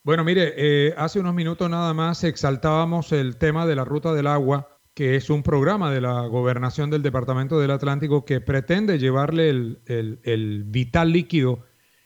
Bueno, mire, hace unos minutos nada más exaltábamos el tema de la Ruta del Agua, que es un programa de la Gobernación del Departamento del Atlántico que pretende llevarle el vital líquido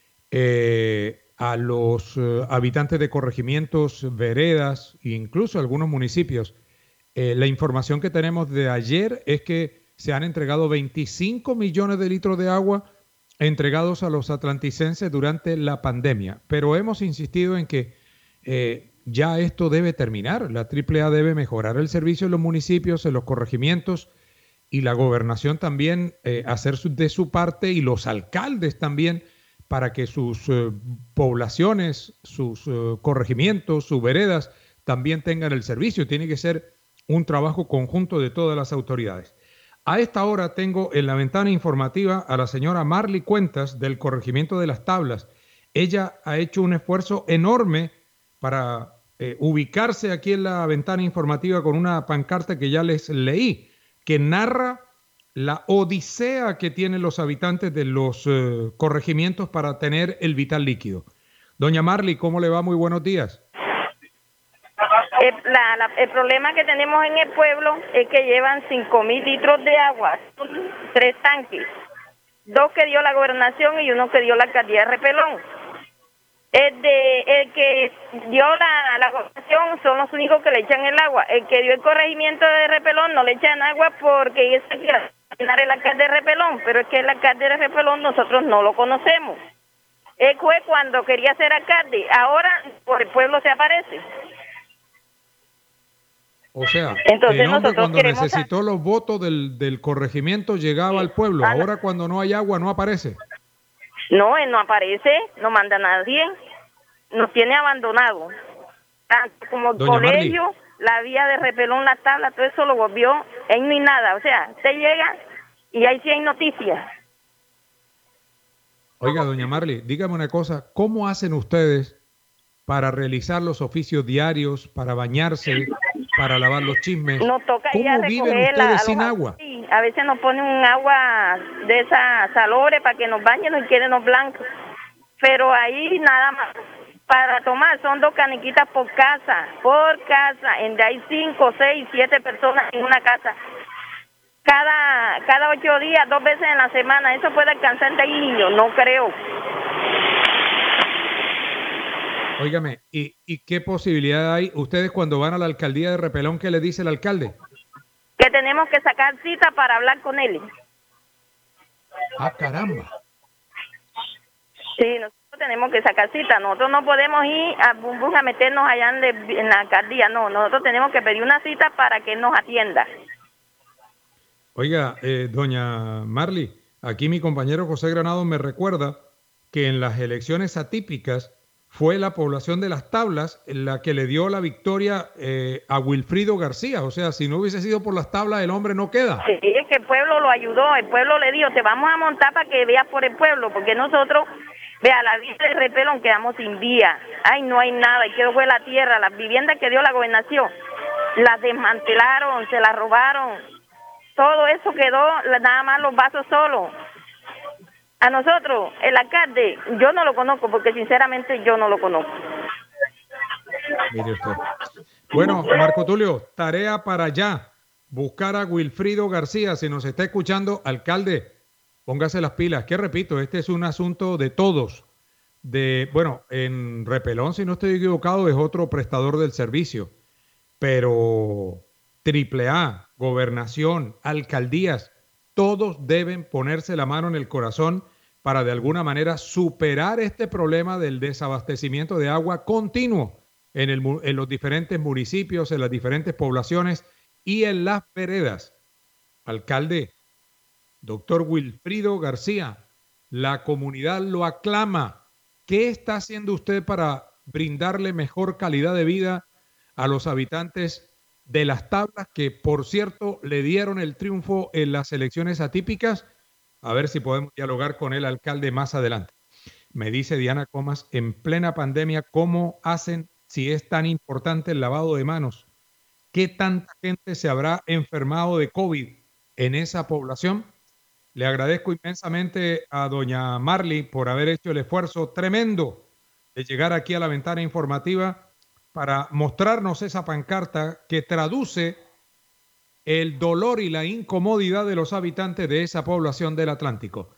a los habitantes de corregimientos, veredas e incluso algunos municipios. La información que tenemos de ayer es que se han entregado 25 millones de litros de agua entregados a los atlanticenses durante la pandemia, pero hemos insistido en que ya esto debe terminar. La AAA debe mejorar el servicio en los municipios, en los corregimientos, y la gobernación también hacer de su parte, y los alcaldes también, para que sus poblaciones, sus corregimientos, sus veredas también tengan el servicio. Tiene que ser un trabajo conjunto de todas las autoridades. A esta hora tengo en la ventana informativa a la señora Marley Cuentas del corregimiento de Las Tablas. Ella ha hecho un esfuerzo enorme para ubicarse aquí en la ventana informativa con una pancarta que ya les leí, que narra la odisea que tienen los habitantes de los corregimientos para tener el vital líquido. Doña Marley, ¿cómo le va? Muy buenos días. El problema que tenemos en el pueblo es que llevan 5.000 litros de agua, 3 tanques, 2 que dio la gobernación y 1 que dio la alcaldía de Repelón. El que dio la gobernación son los únicos que le echan el agua. El que dio el corregimiento de Repelón no le echan agua porque es el alcalde de Repelón, pero es que el alcalde de Repelón nosotros no lo conocemos. Él fue cuando quería ser alcalde, ahora por el pueblo se aparece. O sea, entonces el hombre cuando necesitó los votos del corregimiento llegaba al pueblo. Ahora cuando no hay agua no aparece. No, él no aparece, no manda a nadie. Nos tiene abandonado. Tanto como el colegio, Marley, la vía de Repelón, la tabla, todo eso lo volvió. Ahí no hay nada. O sea, usted llega y ahí sí hay noticias. Oiga, doña Marley, dígame una cosa. ¿Cómo hacen ustedes para realizar los oficios diarios, para bañarse, para lavar los chismes? Nos toca ¿Cómo viven ustedes sin agua? Sí, a veces nos ponen un agua de esa salobres para que nos bañen y queden blancos. Pero ahí nada más para tomar son 2 caniquitas por casa, en de hay 5, 6, 7 personas en una casa. Cada 8 días, 2 veces en la semana, eso puede alcanzar de ahí, no creo. Óigame, ¿y qué posibilidad hay? Ustedes cuando van a la alcaldía de Repelón, ¿qué le dice el alcalde? Que tenemos que sacar cita para hablar con él. Ah, caramba. Sí, nosotros tenemos que sacar cita. Nosotros no podemos ir a meternos allá en la alcaldía. No, nosotros tenemos que pedir una cita para que él nos atienda. Oiga, doña Marley, aquí mi compañero José Granado me recuerda que en las elecciones atípicas fue la población de Las Tablas la que le dio la victoria a Wilfrido García. O sea, si no hubiese sido por Las Tablas, el hombre no queda. Sí, es que el pueblo lo ayudó, el pueblo le dijo, te vamos a montar para que veas por el pueblo, porque nosotros, vea, la vía de Repelón quedamos sin vía. Ay, no hay nada, y quedó fue la tierra, las viviendas que dio la gobernación, las desmantelaron, se las robaron. Todo eso quedó, nada más los vasos solos. A nosotros, el alcalde, yo no lo conozco, porque sinceramente yo no lo conozco. Mire usted. Bueno, Marco Tulio, tarea para allá. Buscar a Wilfrido García. Si nos está escuchando, alcalde, póngase las pilas. Que repito, este es un asunto de todos. Bueno, en Repelón, si no estoy equivocado, es otro prestador del servicio. Pero AAA, gobernación, alcaldías, todos deben ponerse la mano en el corazón para de alguna manera superar este problema del desabastecimiento de agua continuo en los diferentes municipios, en las diferentes poblaciones y en las veredas. Alcalde, doctor Wilfrido García, la comunidad lo aclama. ¿Qué está haciendo usted para brindarle mejor calidad de vida a los habitantes de Las Tablas, que por cierto le dieron el triunfo en las elecciones atípicas? A ver si podemos dialogar con el alcalde más adelante. Me dice Diana Comas, en plena pandemia, ¿cómo hacen si es tan importante el lavado de manos? ¿Qué tanta gente se habrá enfermado de COVID en esa población? Le agradezco inmensamente a doña Marley por haber hecho el esfuerzo tremendo de llegar aquí a la ventana informativa para mostrarnos esa pancarta que traduce el dolor y la incomodidad de los habitantes de esa población del Atlántico.